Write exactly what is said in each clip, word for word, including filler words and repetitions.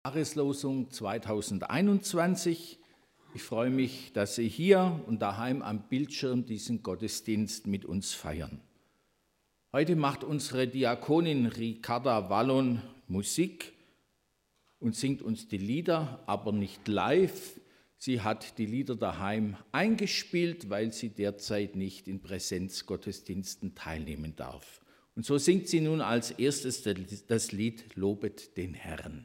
Jahreslosung zweitausendeinundzwanzig. Ich freue mich, dass Sie hier und daheim am Bildschirm diesen Gottesdienst mit uns feiern. Heute macht unsere Diakonin Ricarda Wallon Musik und singt uns die Lieder, aber nicht live. Sie hat die Lieder daheim eingespielt, weil sie derzeit nicht in Präsenzgottesdiensten teilnehmen darf. Und so singt sie nun als erstes das Lied Lobet den Herrn.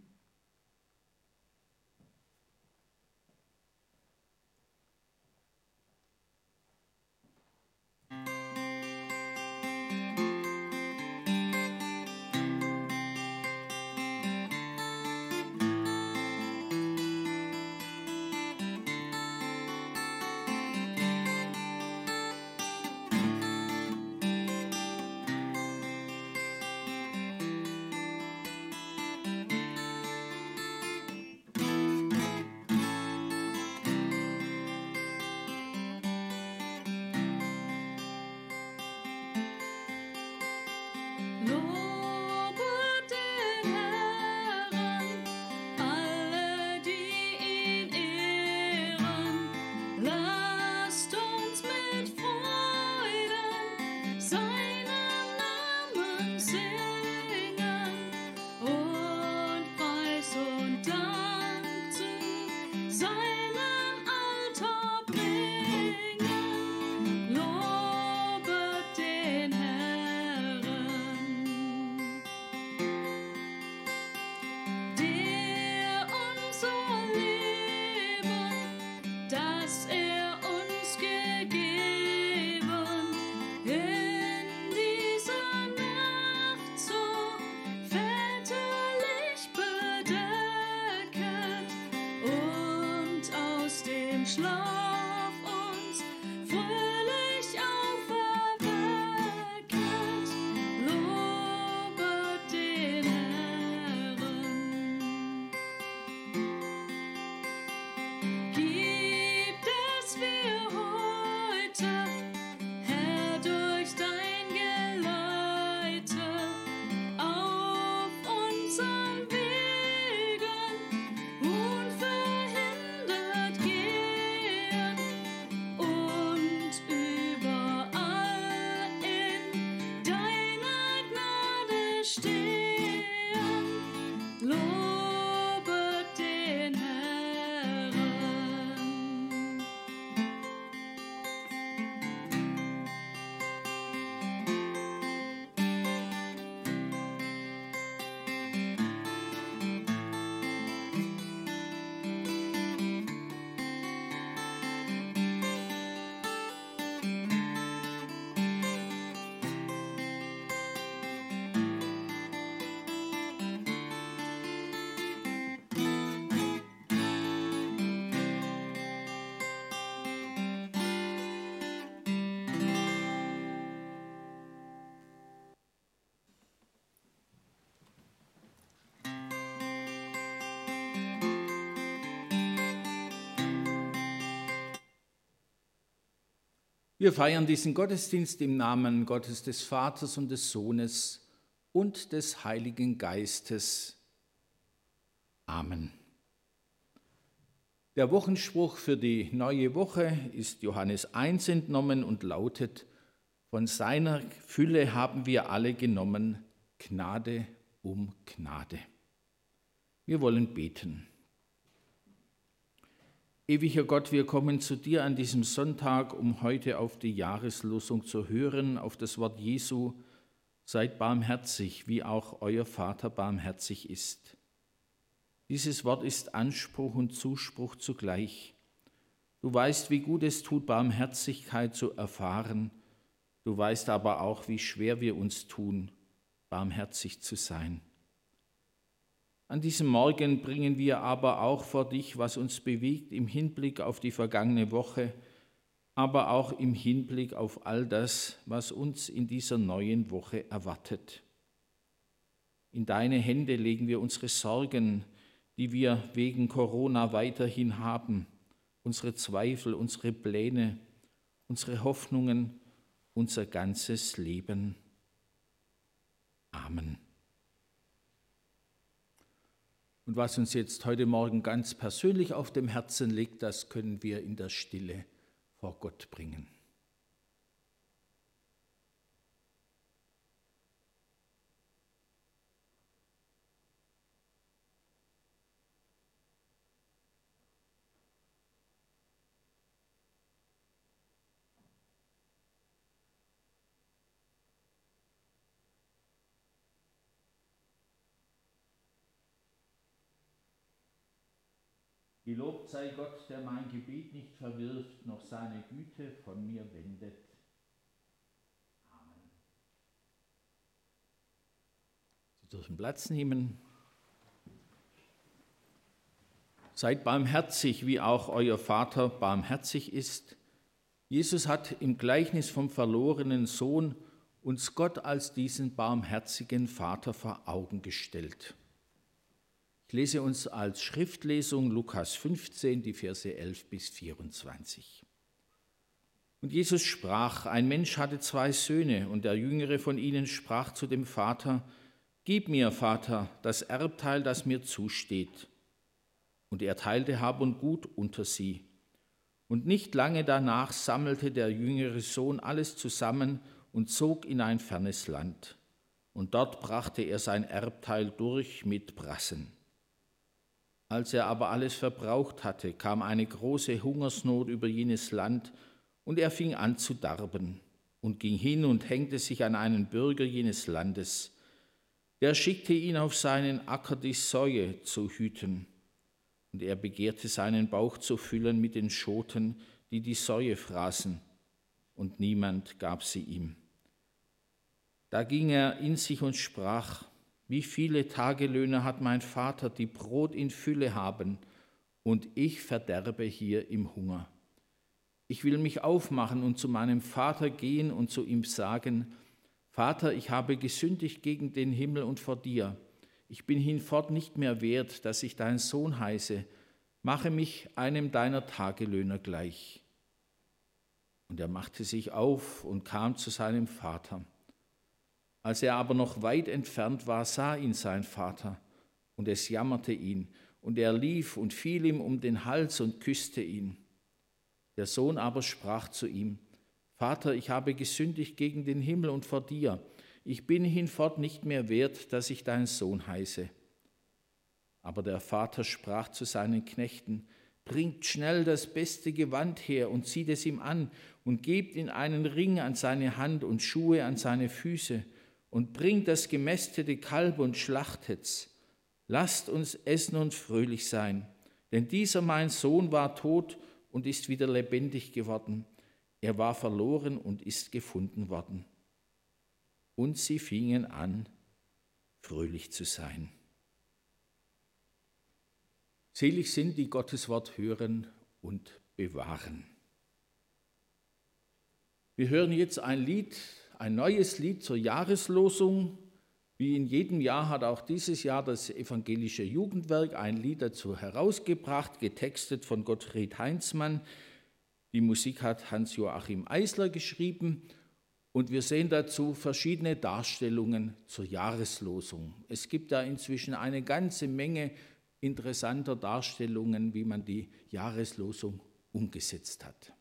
Wir feiern diesen Gottesdienst im Namen Gottes des Vaters und des Sohnes und des Heiligen Geistes. Amen. Der Wochenspruch für die neue Woche ist Johannes eins entnommen und lautet: Von seiner Fülle haben wir alle genommen, Gnade um Gnade. Wir wollen beten. Ewiger Gott, wir kommen zu dir an diesem Sonntag, um heute auf die Jahreslosung zu hören, auf das Wort Jesu: Seid barmherzig, wie auch euer Vater barmherzig ist. Dieses Wort ist Anspruch und Zuspruch zugleich. Du weißt, wie gut es tut, Barmherzigkeit zu erfahren. Du weißt aber auch, wie schwer wir uns tun, barmherzig zu sein. An diesem Morgen bringen wir aber auch vor dich, was uns bewegt im Hinblick auf die vergangene Woche, aber auch im Hinblick auf all das, was uns in dieser neuen Woche erwartet. In deine Hände legen wir unsere Sorgen, die wir wegen Corona weiterhin haben, unsere Zweifel, unsere Pläne, unsere Hoffnungen, unser ganzes Leben. Amen. Und was uns jetzt heute Morgen ganz persönlich auf dem Herzen liegt, das können wir in der Stille vor Gott bringen. Gelobt sei Gott, der mein Gebet nicht verwirft, noch seine Güte von mir wendet. Amen. Sie dürfen Platz nehmen. Seid barmherzig, wie auch euer Vater barmherzig ist. Jesus hat im Gleichnis vom verlorenen Sohn uns Gott als diesen barmherzigen Vater vor Augen gestellt. Ich lese uns als Schriftlesung Lukas fünfzehn, die Verse elf bis vierundzwanzig. Und Jesus sprach, ein Mensch hatte zwei Söhne, und der jüngere von ihnen sprach zu dem Vater, Gib mir, Vater, das Erbteil, das mir zusteht. Und er teilte Hab und Gut unter sie. Und nicht lange danach sammelte der jüngere Sohn alles zusammen und zog in ein fernes Land. Und dort brachte er sein Erbteil durch mit Brassen. Als er aber alles verbraucht hatte, kam eine große Hungersnot über jenes Land, und er fing an zu darben und ging hin und hängte sich an einen Bürger jenes Landes. Der schickte ihn auf seinen Acker die Säue zu hüten, und er begehrte seinen Bauch zu füllen mit den Schoten, die die Säue fraßen, und niemand gab sie ihm. Da ging er in sich und sprach, wie viele Tagelöhner hat mein Vater, die Brot in Fülle haben, und ich verderbe hier im Hunger. Ich will mich aufmachen und zu meinem Vater gehen und zu ihm sagen, Vater, ich habe gesündigt gegen den Himmel und vor dir. Ich bin hinfort nicht mehr wert, dass ich dein Sohn heiße. Mache mich einem deiner Tagelöhner gleich. Und er machte sich auf und kam zu seinem Vater. Als er aber noch weit entfernt war, sah ihn sein Vater, und es jammerte ihn, und er lief und fiel ihm um den Hals und küsste ihn. Der Sohn aber sprach zu ihm, Vater, ich habe gesündigt gegen den Himmel und vor dir. Ich bin hinfort nicht mehr wert, dass ich dein Sohn heiße. Aber der Vater sprach zu seinen Knechten, bringt schnell das beste Gewand her und zieht es ihm an und gebt ihm einen Ring an seine Hand und Schuhe an seine Füße und bringt das gemästete Kalb und schlachtet's. Lasst uns essen und fröhlich sein, denn dieser mein Sohn war tot und ist wieder lebendig geworden. Er war verloren und ist gefunden worden. Und sie fingen an, fröhlich zu sein. Selig sind, die Gottes Wort hören und bewahren. Wir hören jetzt ein Lied, ein neues Lied zur Jahreslosung. Wie in jedem Jahr hat auch dieses Jahr das evangelische Jugendwerk ein Lied dazu herausgebracht, getextet von Gottfried Heinzmann. Die Musik hat Hans-Joachim Eisler geschrieben und wir sehen dazu verschiedene Darstellungen zur Jahreslosung. Es gibt da inzwischen eine ganze Menge interessanter Darstellungen, wie man die Jahreslosung umgesetzt hat.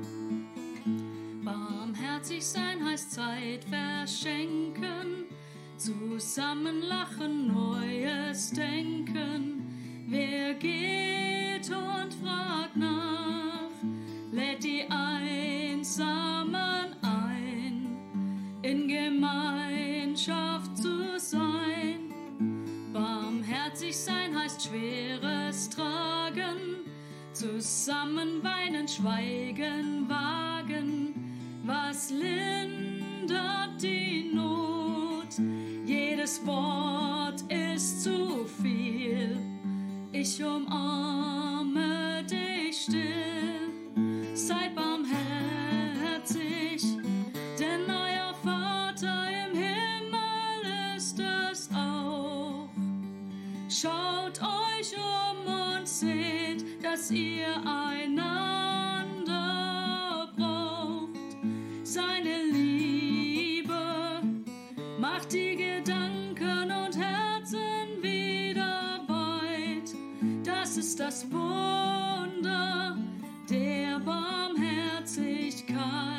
Barmherzig sein heißt Zeit verschenken, zusammen lachen, Neues denken. Wer geht und fragt nach, lädt die Einsamen ein, in Gemeinschaft zu sein. Barmherzig sein heißt Schweres tragen, zusammen weinen, schweigen, wagen. Was lindert die Not? Jedes Wort ist zu viel. Ich umarme dich still. Seid barmherzig, denn euer Vater im Himmel ist es auch. Schaut euch um und seht, dass ihr einander braucht. Seine Liebe macht die Gedanken und Herzen wieder weit. Das ist das Wunder der Barmherzigkeit.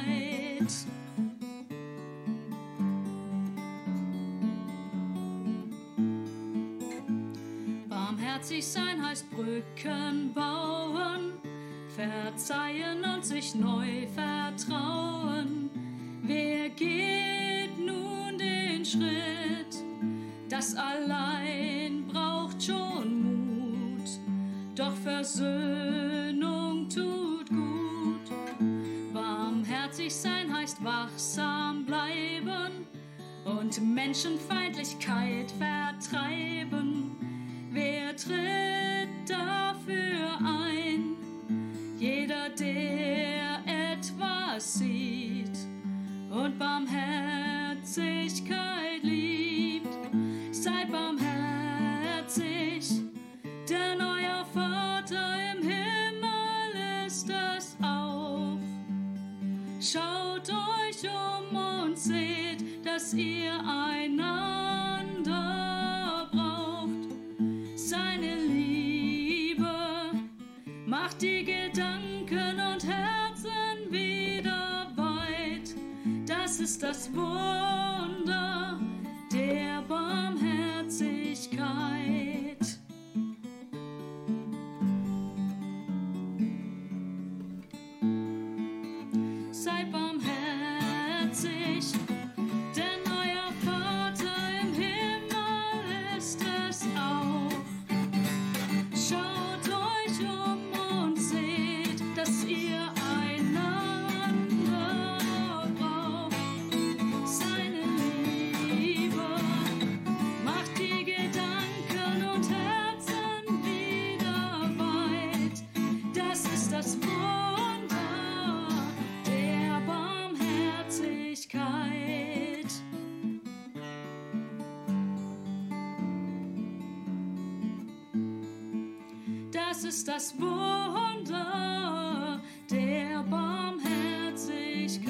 Barmherzig sein heißt Brücken bauen, verzeihen und sich neu vertrauen. Wer geht nun den Schritt? Das allein braucht schon Mut, doch Versöhnung tut gut. Barmherzig sein heißt wachsam bleiben und Menschenfeindlichkeit vertreiben. Wer tritt dafür ein? Jeder, der etwas sieht und Barmherzigkeit liebt. Seid barmherzig, denn euer Vater im Himmel ist es auch. Schaut euch um und seht, dass ihr einander braucht. Seine Liebe macht die Gedanken und Herzen wieder weit. Das ist das Wunder der Barmherzigkeit. Seid barmherzig, denn euer Vater im Himmel ist es auch. Schaut euch um und seht, dass ihr einander braucht. Seine Liebe macht die Gedanken und Herzen wieder weit. Das ist das Wunder der Barmherzigkeit. Das ist das Wunder der Barmherzigkeit.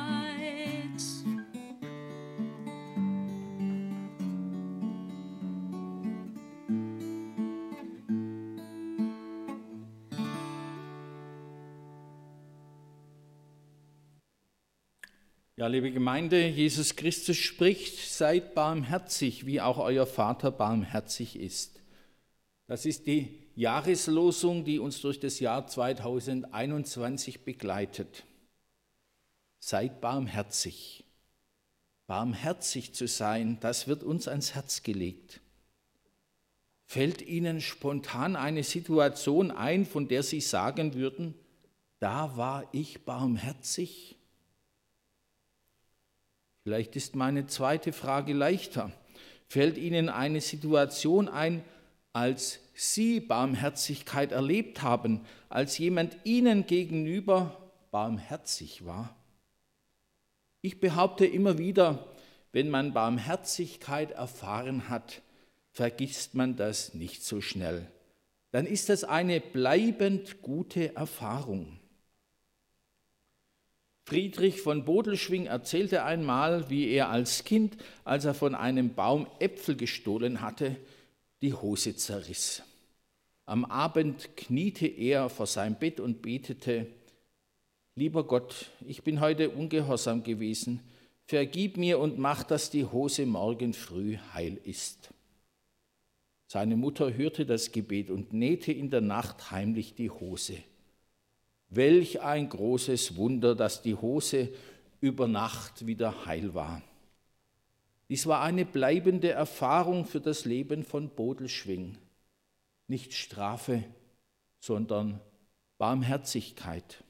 Ja, liebe Gemeinde, Jesus Christus spricht, seid barmherzig, wie auch euer Vater barmherzig ist. Das ist die Jahreslosung, die uns durch das Jahr zweitausendeinundzwanzig begleitet. Seid barmherzig. Barmherzig zu sein, das wird uns ans Herz gelegt. Fällt Ihnen spontan eine Situation ein, von der Sie sagen würden, da war ich barmherzig? Vielleicht ist meine zweite Frage leichter. Fällt Ihnen eine Situation ein, als Sie Barmherzigkeit erlebt haben, als jemand Ihnen gegenüber barmherzig war? Ich behaupte immer wieder, wenn man Barmherzigkeit erfahren hat, vergisst man das nicht so schnell. Dann ist das eine bleibend gute Erfahrung. Friedrich von Bodelschwingh erzählte einmal, wie er als Kind, als er von einem Baum Äpfel gestohlen hatte, die Hose zerriss. Am Abend kniete er vor seinem Bett und betete: Lieber Gott, ich bin heute ungehorsam gewesen, vergib mir und mach, dass die Hose morgen früh heil ist. Seine Mutter hörte das Gebet und nähte in der Nacht heimlich die Hose. Welch ein großes Wunder, dass die Hose über Nacht wieder heil war. Dies war eine bleibende Erfahrung für das Leben von Bodelschwingh. Nicht Strafe, sondern Barmherzigkeit.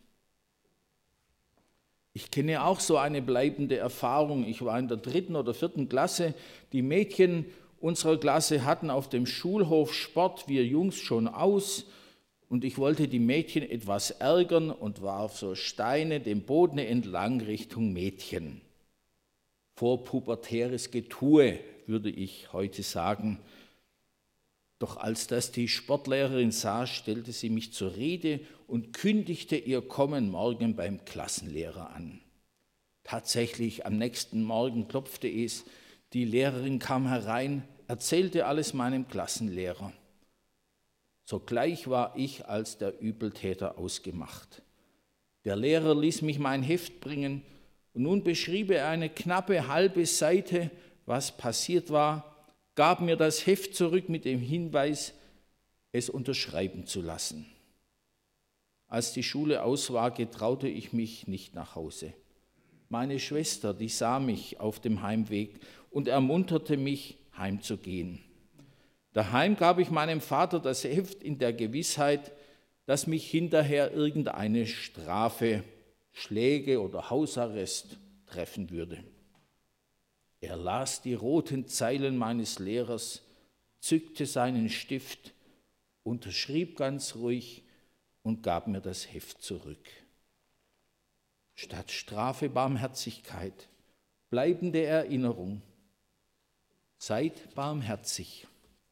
Ich kenne auch so eine bleibende Erfahrung. Ich war in der dritten oder vierten Klasse. Die Mädchen unserer Klasse hatten auf dem Schulhof Sport, wir Jungs schon aus. Und ich wollte die Mädchen etwas ärgern und warf so Steine den Boden entlang Richtung Mädchen. Vorpubertäres Getue, würde ich heute sagen. Doch als das die Sportlehrerin sah, stellte sie mich zur Rede und kündigte ihr Kommen morgen beim Klassenlehrer an. Tatsächlich, am nächsten Morgen klopfte es, die Lehrerin kam herein, erzählte alles meinem Klassenlehrer. Sogleich war ich als der Übeltäter ausgemacht. Der Lehrer ließ mich mein Heft bringen und nun beschrieb er eine knappe halbe Seite, was passiert war, gab mir das Heft zurück mit dem Hinweis, es unterschreiben zu lassen. Als die Schule aus war, getraute ich mich nicht nach Hause. Meine Schwester, die sah mich auf dem Heimweg und ermunterte mich, heimzugehen. Daheim gab ich meinem Vater das Heft in der Gewissheit, dass mich hinterher irgendeine Strafe, Schläge oder Hausarrest treffen würde. Er las die roten Zeilen meines Lehrers, zückte seinen Stift, unterschrieb ganz ruhig und gab mir das Heft zurück. Statt Strafe Barmherzigkeit, bleibende Erinnerung. Seid barmherzig.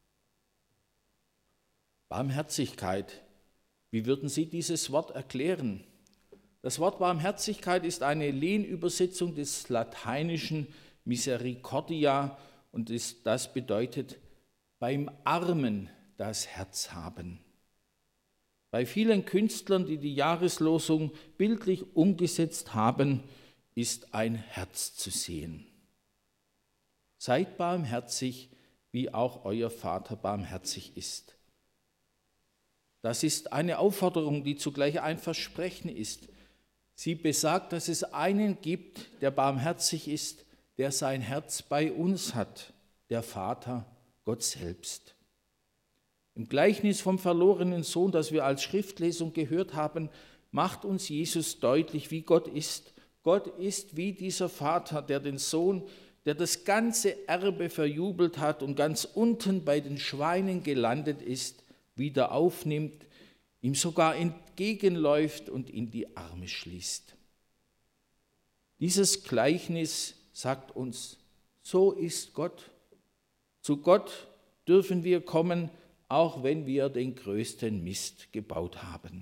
Barmherzigkeit, wie würden Sie dieses Wort erklären? Das Wort Barmherzigkeit ist eine Lehnübersetzung des lateinischen Misericordia und das bedeutet beim Armen das Herz haben. Bei vielen Künstlern, die die Jahreslosung bildlich umgesetzt haben, ist ein Herz zu sehen. Seid barmherzig, wie auch euer Vater barmherzig ist. Das ist eine Aufforderung, die zugleich ein Versprechen ist. Sie besagt, dass es einen gibt, der barmherzig ist, der sein Herz bei uns hat, der Vater, Gott selbst. Im Gleichnis vom verlorenen Sohn, das wir als Schriftlesung gehört haben, macht uns Jesus deutlich, wie Gott ist. Gott ist wie dieser Vater, der den Sohn, der das ganze Erbe verjubelt hat und ganz unten bei den Schweinen gelandet ist, wieder aufnimmt, ihm sogar entgegenläuft und in die Arme schließt. Dieses Gleichnis sagt uns, so ist Gott. Zu Gott dürfen wir kommen, auch wenn wir den größten Mist gebaut haben.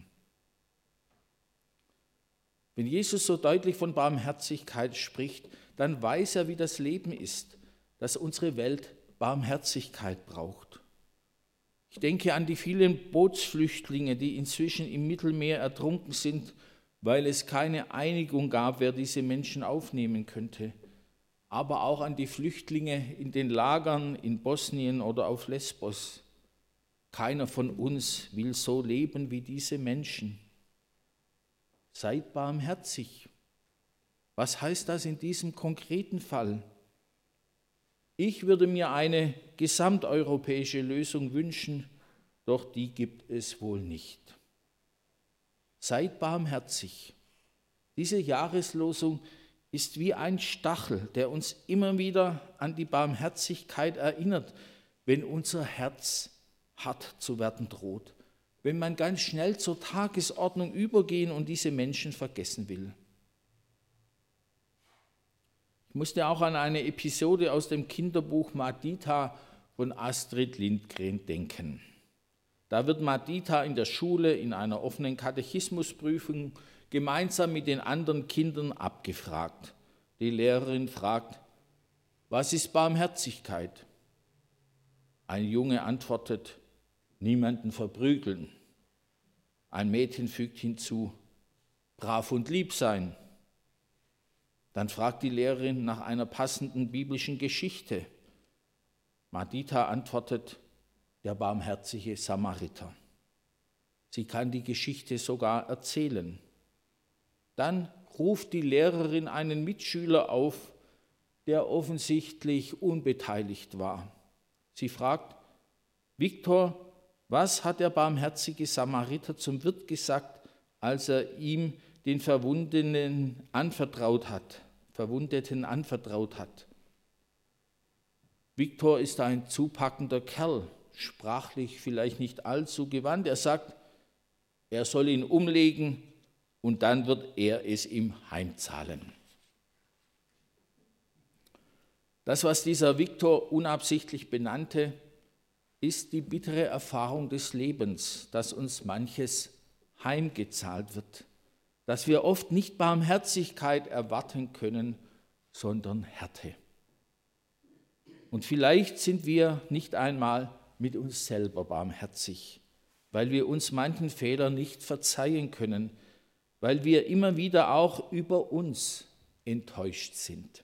Wenn Jesus so deutlich von Barmherzigkeit spricht, dann weiß er, wie das Leben ist, dass unsere Welt Barmherzigkeit braucht. Ich denke an die vielen Bootsflüchtlinge, die inzwischen im Mittelmeer ertrunken sind, weil es keine Einigung gab, wer diese Menschen aufnehmen könnte. Aber auch an die Flüchtlinge in den Lagern in Bosnien oder auf Lesbos. Keiner von uns will so leben wie diese Menschen. Seid barmherzig. Was heißt das in diesem konkreten Fall? Ich würde mir eine gesamteuropäische Lösung wünschen, doch die gibt es wohl nicht. Seid barmherzig. Diese Jahreslosung ist wie ein Stachel, der uns immer wieder an die Barmherzigkeit erinnert, wenn unser Herz hart zu werden droht, wenn man ganz schnell zur Tagesordnung übergehen und diese Menschen vergessen will. Ich musste auch an eine Episode aus dem Kinderbuch Madita von Astrid Lindgren denken. Da wird Madita in der Schule in einer offenen Katechismusprüfung gemeinsam mit den anderen Kindern abgefragt. Die Lehrerin fragt, was ist Barmherzigkeit? Ein Junge antwortet, niemanden verprügeln. Ein Mädchen fügt hinzu, brav und lieb sein. Dann fragt die Lehrerin nach einer passenden biblischen Geschichte. Madita antwortet, der barmherzige Samariter. Sie kann die Geschichte sogar erzählen. Dann ruft die Lehrerin einen Mitschüler auf, der offensichtlich unbeteiligt war. Sie fragt, Viktor, was hat der barmherzige Samariter zum Wirt gesagt, als er ihm den Verwundeten anvertraut hat, Verwundeten anvertraut hat? Viktor ist ein zupackender Kerl, sprachlich vielleicht nicht allzu gewandt. Er sagt, er soll ihn umlegen und dann wird er es ihm heimzahlen. Das, was dieser Viktor unabsichtlich benannte, ist die bittere Erfahrung des Lebens, dass uns manches heimgezahlt wird, dass wir oft nicht Barmherzigkeit erwarten können, sondern Härte. Und vielleicht sind wir nicht einmal mit uns selber barmherzig, weil wir uns manchen Fehlern nicht verzeihen können, weil wir immer wieder auch über uns enttäuscht sind.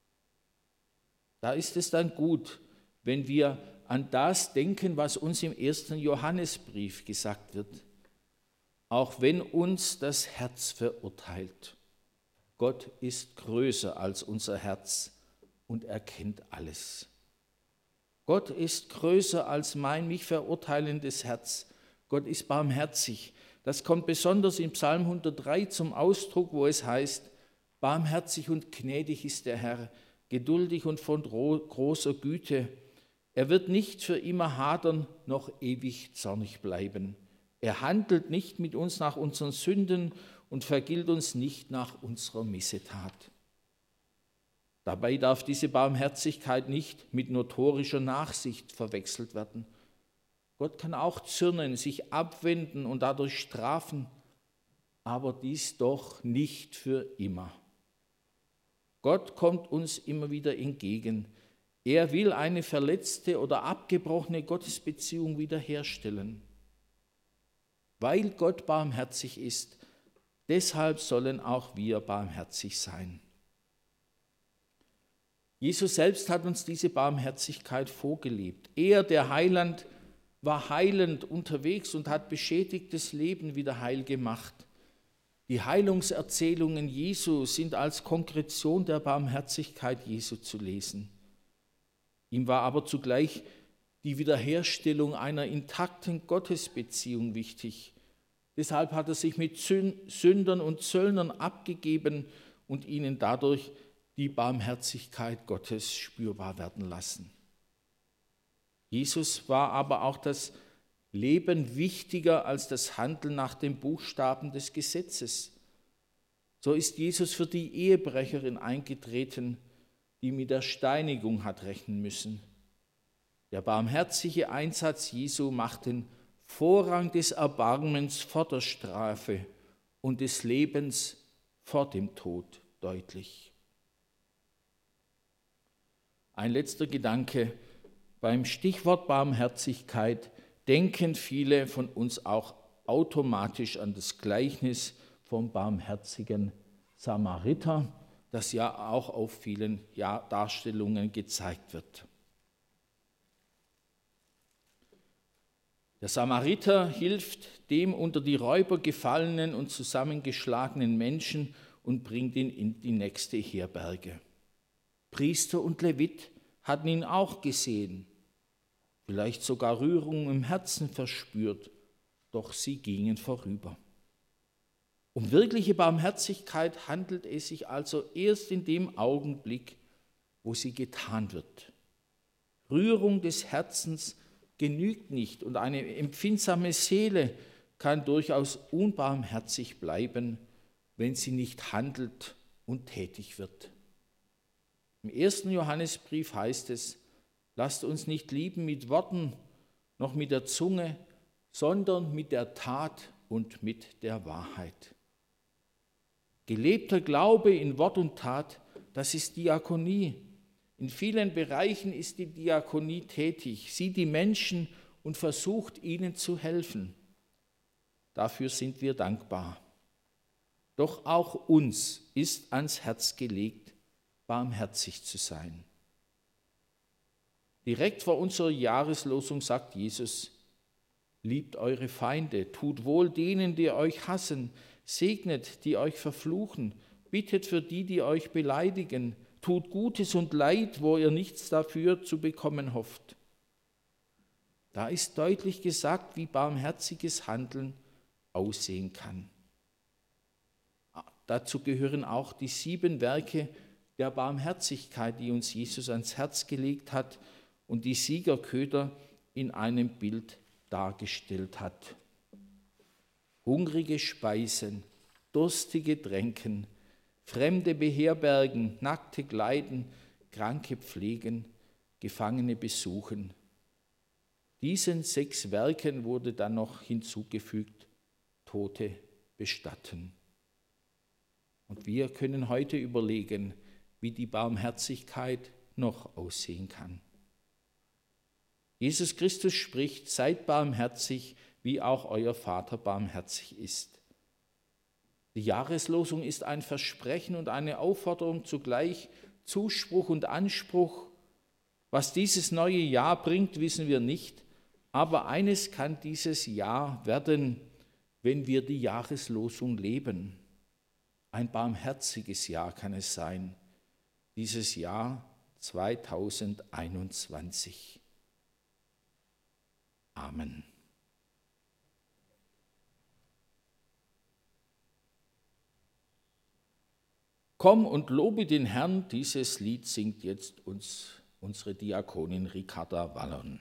Da ist es dann gut, wenn wir an das denken, was uns im ersten Johannesbrief gesagt wird, auch wenn uns das Herz verurteilt. Gott ist größer als unser Herz und erkennt alles. Gott ist größer als mein mich verurteilendes Herz. Gott ist barmherzig. Das kommt besonders im Psalm hundertdrei zum Ausdruck, wo es heißt, barmherzig und gnädig ist der Herr, geduldig und von großer Güte. Er wird nicht für immer hadern, noch ewig zornig bleiben. Er handelt nicht mit uns nach unseren Sünden und vergilt uns nicht nach unserer Missetat. Dabei darf diese Barmherzigkeit nicht mit notorischer Nachsicht verwechselt werden. Gott kann auch zürnen, sich abwenden und dadurch strafen, aber dies doch nicht für immer. Gott kommt uns immer wieder entgegen. Er will eine verletzte oder abgebrochene Gottesbeziehung wiederherstellen. Weil Gott barmherzig ist, deshalb sollen auch wir barmherzig sein. Jesus selbst hat uns diese Barmherzigkeit vorgelebt. Er, der Heiland, war heilend unterwegs und hat beschädigtes Leben wieder heil gemacht. Die Heilungserzählungen Jesu sind als Konkretion der Barmherzigkeit Jesu zu lesen. Ihm war aber zugleich die Wiederherstellung einer intakten Gottesbeziehung wichtig. Deshalb hat er sich mit Sündern und Zöllnern abgegeben und ihnen dadurch die Barmherzigkeit Gottes spürbar werden lassen. Jesus war aber auch das Leben wichtiger als das Handeln nach den Buchstaben des Gesetzes. So ist Jesus für die Ehebrecherin eingetreten, die mit der Steinigung hat rechnen müssen. Der barmherzige Einsatz Jesu macht den Vorrang des Erbarmens vor der Strafe und des Lebens vor dem Tod deutlich. Ein letzter Gedanke. Beim Stichwort Barmherzigkeit denken viele von uns auch automatisch an das Gleichnis vom barmherzigen Samariter, das ja auch auf vielen Darstellungen gezeigt wird. Der Samariter hilft dem unter die Räuber gefallenen und zusammengeschlagenen Menschen und bringt ihn in die nächste Herberge. Priester und Levit hatten ihn auch gesehen, vielleicht sogar Rührung im Herzen verspürt, doch sie gingen vorüber. Um wirkliche Barmherzigkeit handelt es sich also erst in dem Augenblick, wo sie getan wird. Rührung des Herzens genügt nicht und eine empfindsame Seele kann durchaus unbarmherzig bleiben, wenn sie nicht handelt und tätig wird. Im ersten Johannesbrief heißt es, lasst uns nicht lieben mit Worten noch mit der Zunge, sondern mit der Tat und mit der Wahrheit. Gelebter Glaube in Wort und Tat, das ist Diakonie. In vielen Bereichen ist die Diakonie tätig, sieht die Menschen und versucht, ihnen zu helfen. Dafür sind wir dankbar. Doch auch uns ist ans Herz gelegt, barmherzig zu sein. Direkt vor unserer Jahreslosung sagt Jesus: Liebt eure Feinde, tut wohl denen, die euch hassen, segnet, die euch verfluchen, bittet für die, die euch beleidigen, tut Gutes und Leid, wo ihr nichts dafür zu bekommen hofft. Da ist deutlich gesagt, wie barmherziges Handeln aussehen kann. Dazu gehören auch die sieben Werke der Barmherzigkeit, die uns Jesus ans Herz gelegt hat und die Siegerköder in einem Bild dargestellt hat. Hungrige speisen, Durstige tränken, Fremde beherbergen, Nackte kleiden, Kranke pflegen, Gefangene besuchen. Diesen sechs Werken wurde dann noch hinzugefügt: Tote bestatten. Und wir können heute überlegen, wie die Barmherzigkeit noch aussehen kann. Jesus Christus spricht: Seid barmherzig, wie auch euer Vater barmherzig ist. Die Jahreslosung ist ein Versprechen und eine Aufforderung zugleich, Zuspruch und Anspruch. Was dieses neue Jahr bringt, wissen wir nicht, aber eines kann dieses Jahr werden, wenn wir die Jahreslosung leben. Ein barmherziges Jahr kann es sein, dieses Jahr zweitausendeinundzwanzig. Amen. Komm und lobe den Herrn, dieses Lied singt jetzt uns unsere Diakonin Ricarda Wallon.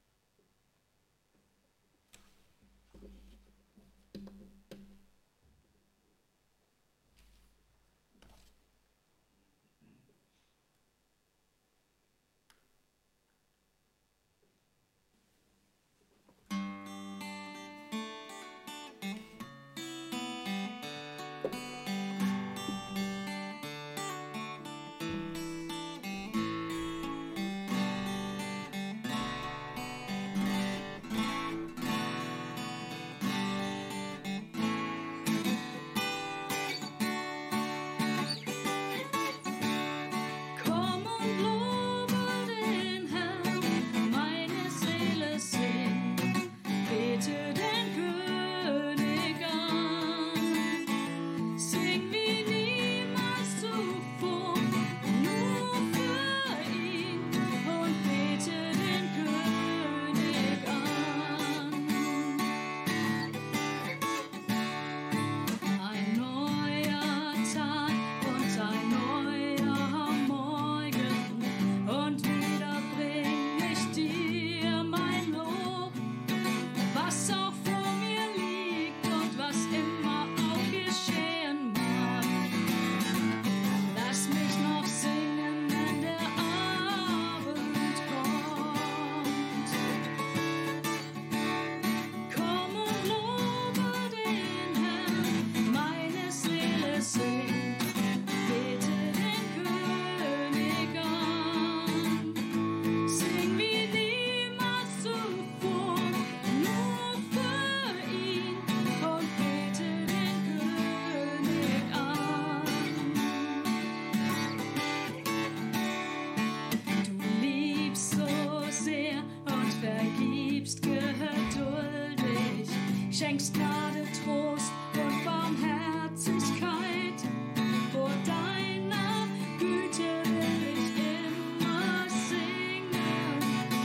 schenkst Gnade, Trost und Barmherzigkeit. Vor deiner Güte will ich immer singen.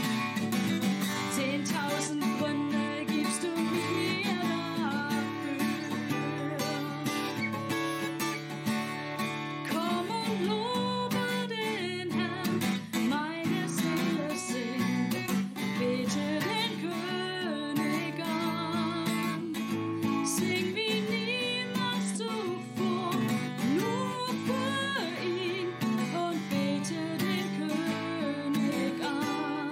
Zehntausend Gründe gibst du mir dafür. Komm und lobe den Herrn, meine Seele singt, bete den König an. Sing wie niemals zuvor, nur für ihn und bete den König an.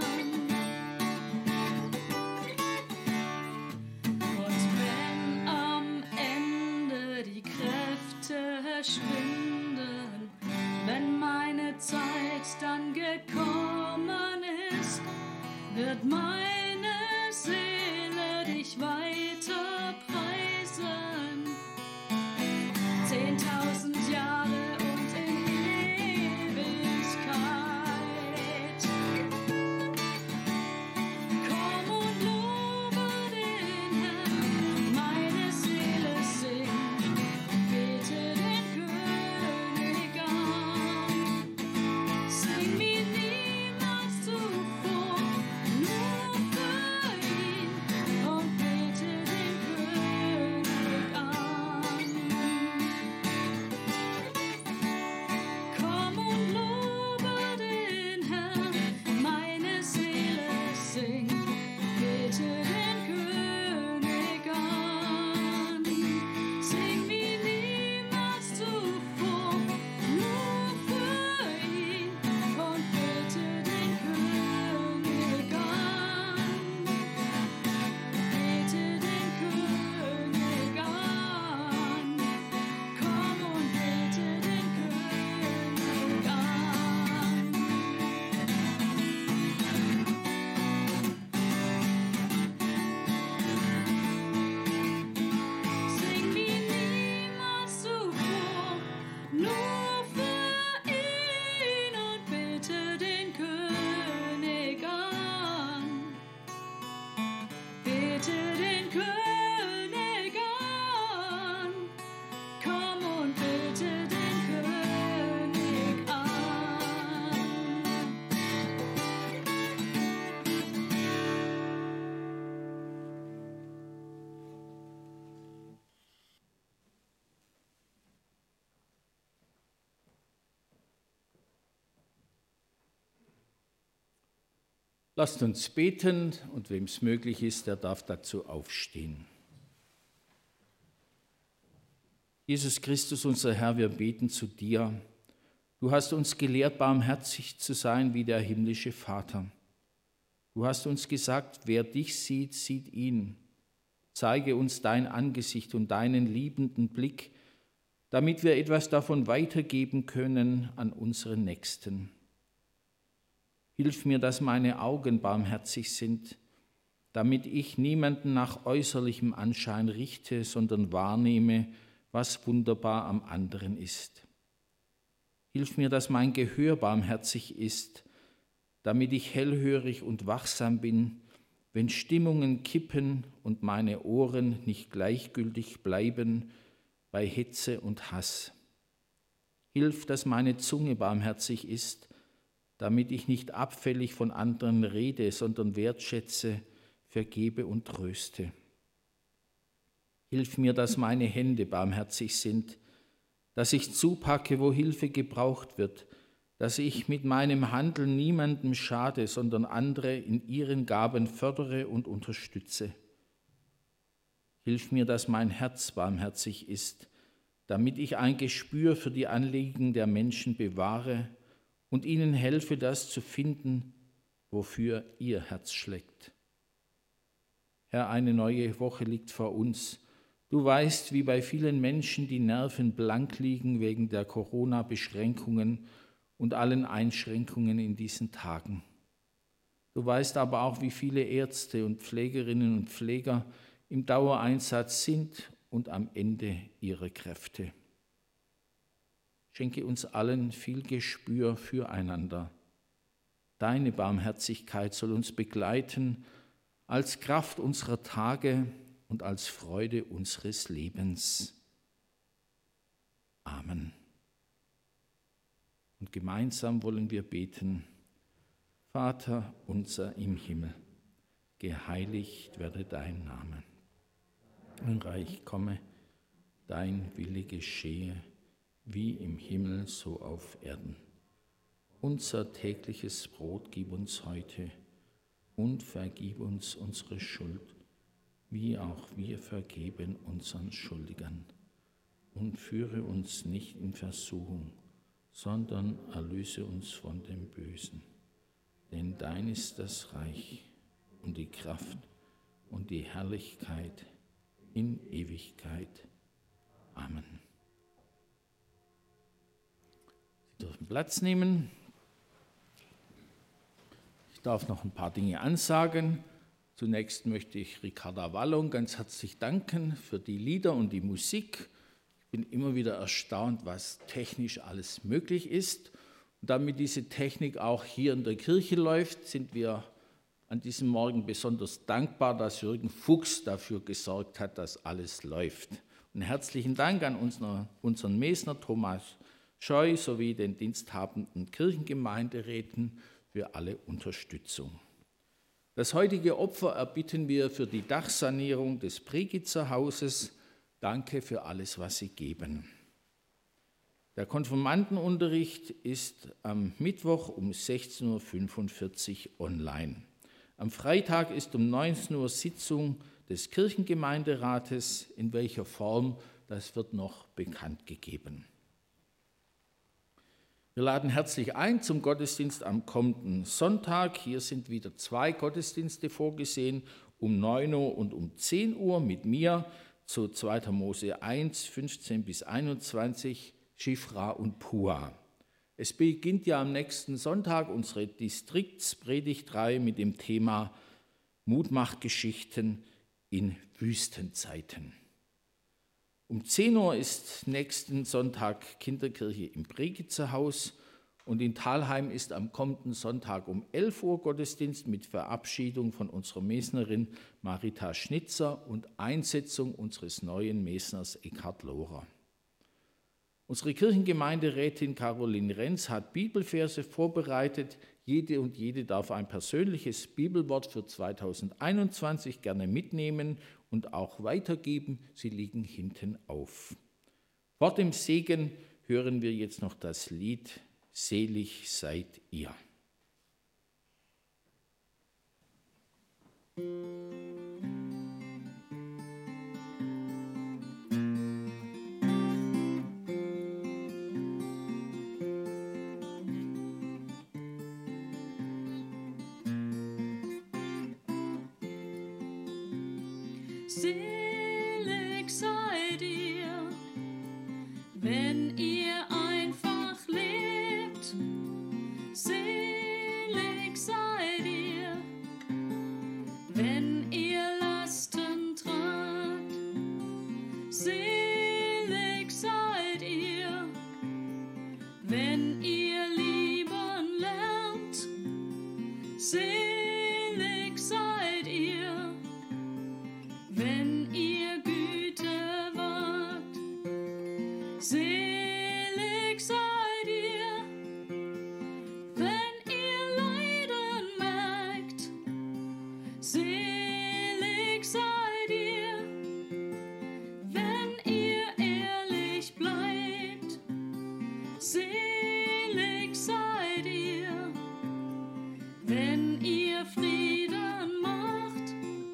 Und wenn am Ende die Kräfte schwinden, wenn meine Zeit dann gekommen ist, wird meine Seele dich weiter preisen. Lasst uns beten und wem es möglich ist, der darf dazu aufstehen. Jesus Christus, unser Herr, wir beten zu dir. Du hast uns gelehrt, barmherzig zu sein wie der himmlische Vater. Du hast uns gesagt, wer dich sieht, sieht ihn. Zeige uns dein Angesicht und deinen liebenden Blick, damit wir etwas davon weitergeben können an unseren Nächsten. Hilf mir, dass meine Augen barmherzig sind, damit ich niemanden nach äußerlichem Anschein richte, sondern wahrnehme, was wunderbar am anderen ist. Hilf mir, dass mein Gehör barmherzig ist, damit ich hellhörig und wachsam bin, wenn Stimmungen kippen und meine Ohren nicht gleichgültig bleiben bei Hetze und Hass. Hilf, dass meine Zunge barmherzig ist, damit ich nicht abfällig von anderen rede, sondern wertschätze, vergebe und tröste. Hilf mir, dass meine Hände barmherzig sind, dass ich zupacke, wo Hilfe gebraucht wird, dass ich mit meinem Handeln niemandem schade, sondern andere in ihren Gaben fördere und unterstütze. Hilf mir, dass mein Herz barmherzig ist, damit ich ein Gespür für die Anliegen der Menschen bewahre und ihnen helfe, das zu finden, wofür ihr Herz schlägt. Herr, eine neue Woche liegt vor uns. Du weißt, wie bei vielen Menschen die Nerven blank liegen wegen der Corona-Beschränkungen und allen Einschränkungen in diesen Tagen. Du weißt aber auch, wie viele Ärzte und Pflegerinnen und Pfleger im Dauereinsatz sind und am Ende ihrer Kräfte. Schenke uns allen viel Gespür füreinander. Deine Barmherzigkeit soll uns begleiten als Kraft unserer Tage und als Freude unseres Lebens. Amen. Und gemeinsam wollen wir beten: Vater unser im Himmel, geheiligt werde dein Name. Dein Reich komme, dein Wille geschehe, wie im Himmel, so auf Erden. Unser tägliches Brot gib uns heute und vergib uns unsere Schuld, wie auch wir vergeben unseren Schuldigern. Und führe uns nicht in Versuchung, sondern erlöse uns von dem Bösen. Denn dein ist das Reich und die Kraft und die Herrlichkeit in Ewigkeit. Amen. Sie dürfen Platz nehmen. Ich darf noch ein paar Dinge ansagen. Zunächst möchte ich Ricarda Wallung ganz herzlich danken für die Lieder und die Musik. Ich bin immer wieder erstaunt, was technisch alles möglich ist. Und damit diese Technik auch hier in der Kirche läuft, sind wir an diesem Morgen besonders dankbar, dass Jürgen Fuchs dafür gesorgt hat, dass alles läuft. Und herzlichen Dank an unseren, unseren Mesner Thomas Scheu sowie den diensthabenden Kirchengemeinderäten für alle Unterstützung. Das heutige Opfer erbitten wir für die Dachsanierung des Pregitzer Hauses. Danke für alles, was Sie geben. Der Konfirmandenunterricht ist am Mittwoch um sechzehn Uhr fünfundvierzig online. Am Freitag ist um neunzehn Uhr Sitzung des Kirchengemeinderates. In welcher Form, das wird noch bekannt gegeben. Wir laden herzlich ein zum Gottesdienst am kommenden Sonntag. Hier sind wieder zwei Gottesdienste vorgesehen, um neun Uhr und um zehn Uhr mit mir zu zweiter Mose eins, fünfzehn bis einundzwanzig, Schifra und Pua. Es beginnt ja am nächsten Sonntag unsere Distriktspredigtreihe mit dem Thema Mutmachgeschichten in Wüstenzeiten. Um zehn Uhr ist nächsten Sonntag Kinderkirche im Bregitzer Haus und in Thalheim ist am kommenden Sonntag um elf Uhr Gottesdienst mit Verabschiedung von unserer Mesnerin Marita Schnitzer und Einsetzung unseres neuen Mesners Eckhard Lohrer. Unsere Kirchengemeinderätin Caroline Renz hat Bibelverse vorbereitet. Jede und jede darf ein persönliches Bibelwort für zweitausendeinundzwanzig gerne mitnehmen und auch weitergeben. Sie liegen hinten auf. Vor dem Segen hören wir jetzt noch das Lied Selig seid ihr. Selig seid ihr, wenn ihr einfach lebt. Selig seid ihr, wenn ihr Lasten tragt. Selig seid ihr, wenn ihr lieben lernt. Selig seid ihr, wenn ihr Güte wagt. Selig seid ihr, wenn ihr Leiden merkt. Selig seid ihr, wenn ihr ehrlich bleibt. Selig seid ihr, wenn ihr Frieden macht.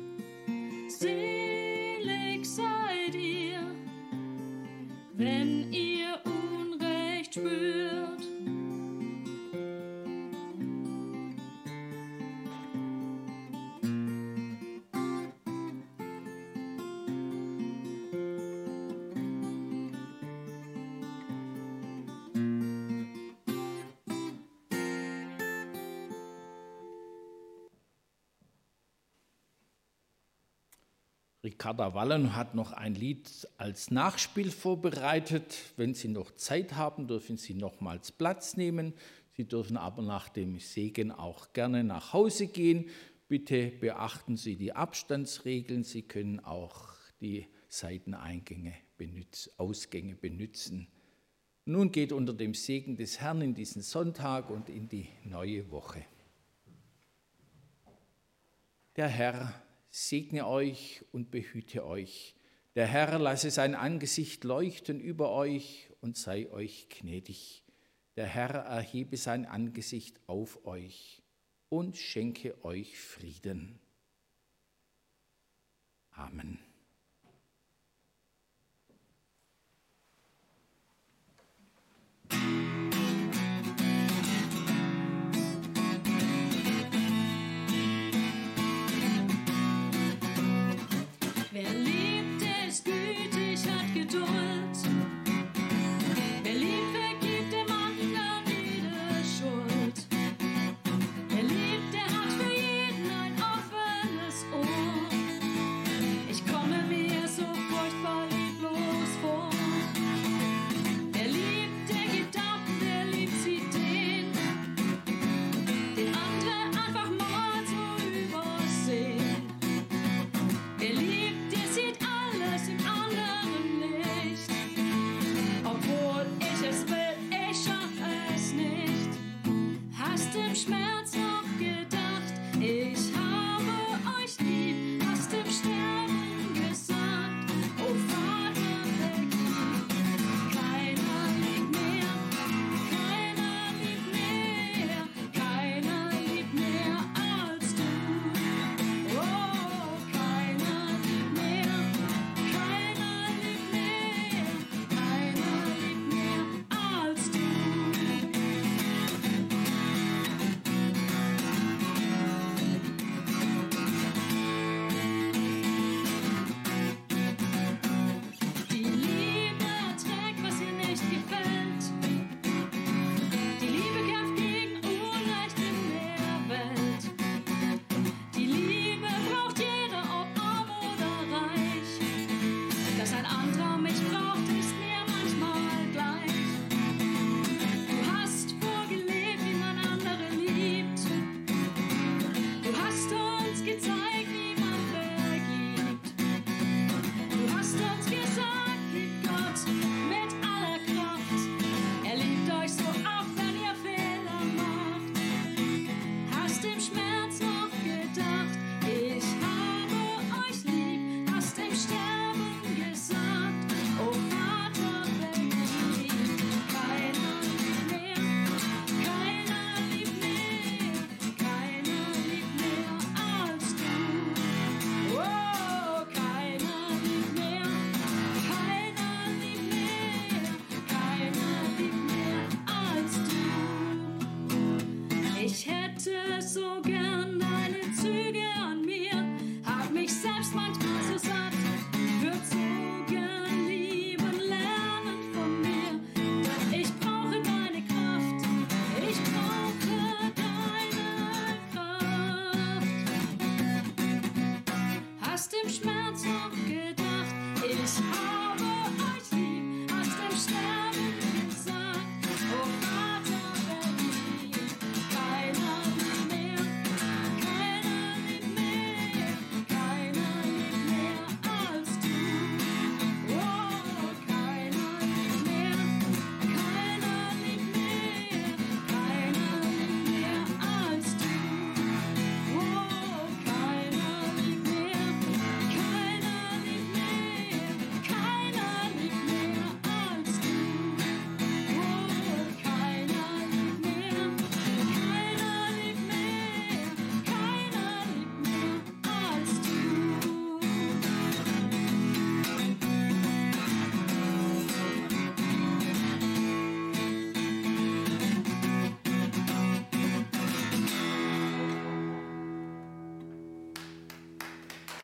Selig seid ihr, wenn ihr Unrecht spürt. Ricarda Wallen hat noch ein Lied als Nachspiel vorbereitet. Wenn Sie noch Zeit haben, dürfen Sie nochmals Platz nehmen. Sie dürfen aber nach dem Segen auch gerne nach Hause gehen. Bitte beachten Sie die Abstandsregeln. Sie können auch die Seiteneingänge, benützen, Ausgänge benutzen. Nun geht unter dem Segen des Herrn in diesen Sonntag und in die neue Woche. Der Herr segne euch und behüte euch. Der Herr lasse sein Angesicht leuchten über euch und sei euch gnädig. Der Herr erhebe sein Angesicht auf euch und schenke euch Frieden. Amen. Wer liebt, der ist gütig, hat Geduld. Wer liebt, vergibt dem anderen jede Schuld. Wer liebt, der hat für jeden ein offenes Ohr. Ich komm dem Schmerz